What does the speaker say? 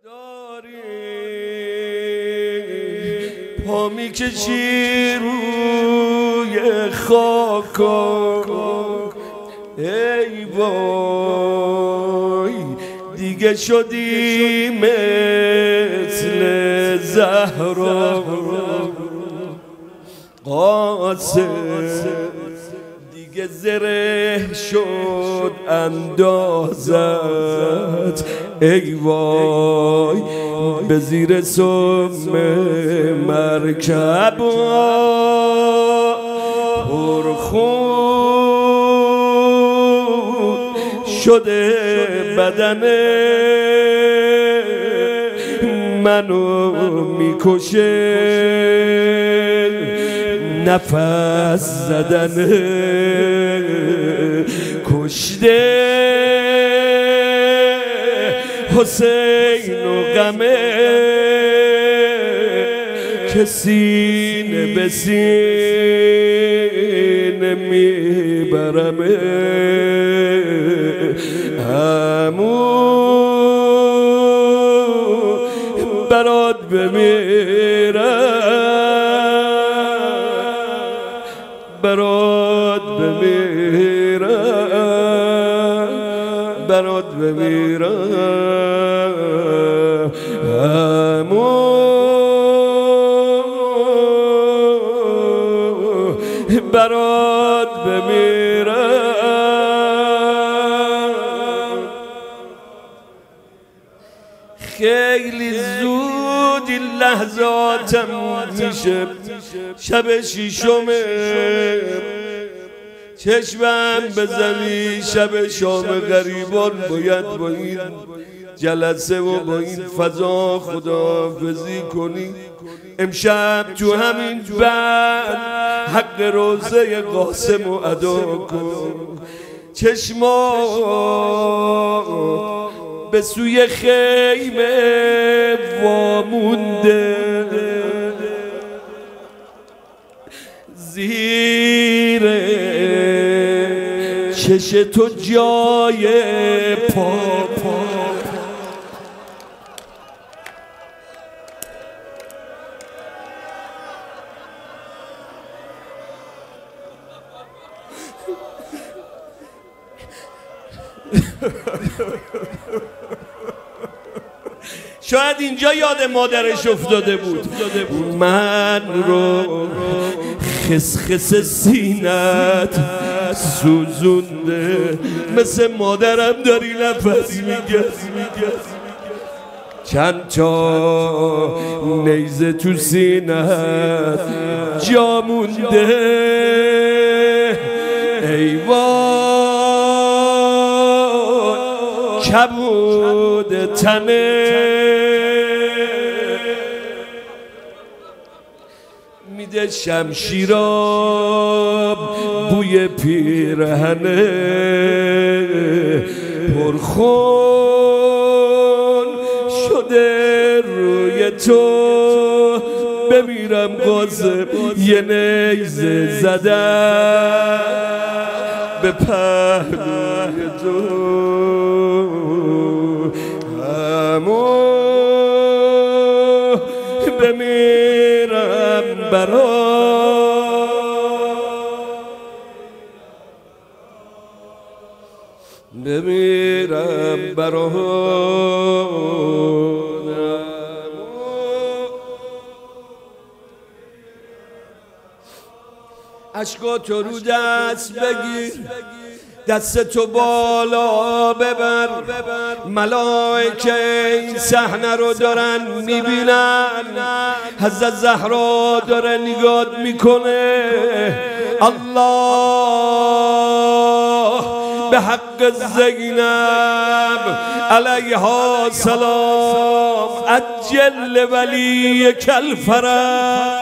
داری پا میکشی روی خاکا، ای وای دیگه شدی مثل زهرا، قاسم دیگه زره شد اندازت، ای وای به زیر سم مرکب پرخون شده بدن منو میکشه نفس زدن، کشته حسین و غمه که سینه به سینه میبرمه، عمو برات بمیرم، برات بمیرم، برات بمیرم، عمو برات بمیرم. خیلی زود این لحظاتم میشه، شب شیشمه چشمم بزنی، شب شام غریبان باید با این جلسه و با این فضا خداحافظی کنی. امشب تو همین بند حق روزه قاسم رو ادا کن. چشما به سوی خیمه وامونده، زیر چش تو جای پا شاید اینجا یاد مادرش افتاده بود. من رو خسخس سینت سوزونده، مثل مادرم داری نفس میگذی، چند تا نیزه تو سینت جا مونده، ای وای کبود تنه میده شمشیراب بوی پیرهنه، پرخون شده روی تو، بمیرم قاسم یه نیزه زدن به پهلوی تو، عمو بمیرم بمیرم عشقاتو رو دست بگیر، دستتو بالا ببر، ملائکه این صحنه رو دارن میبینن، حضرت زهرا داره نگات میکنه. الله به حق زینب علیها سلام عجل ولی کل فرج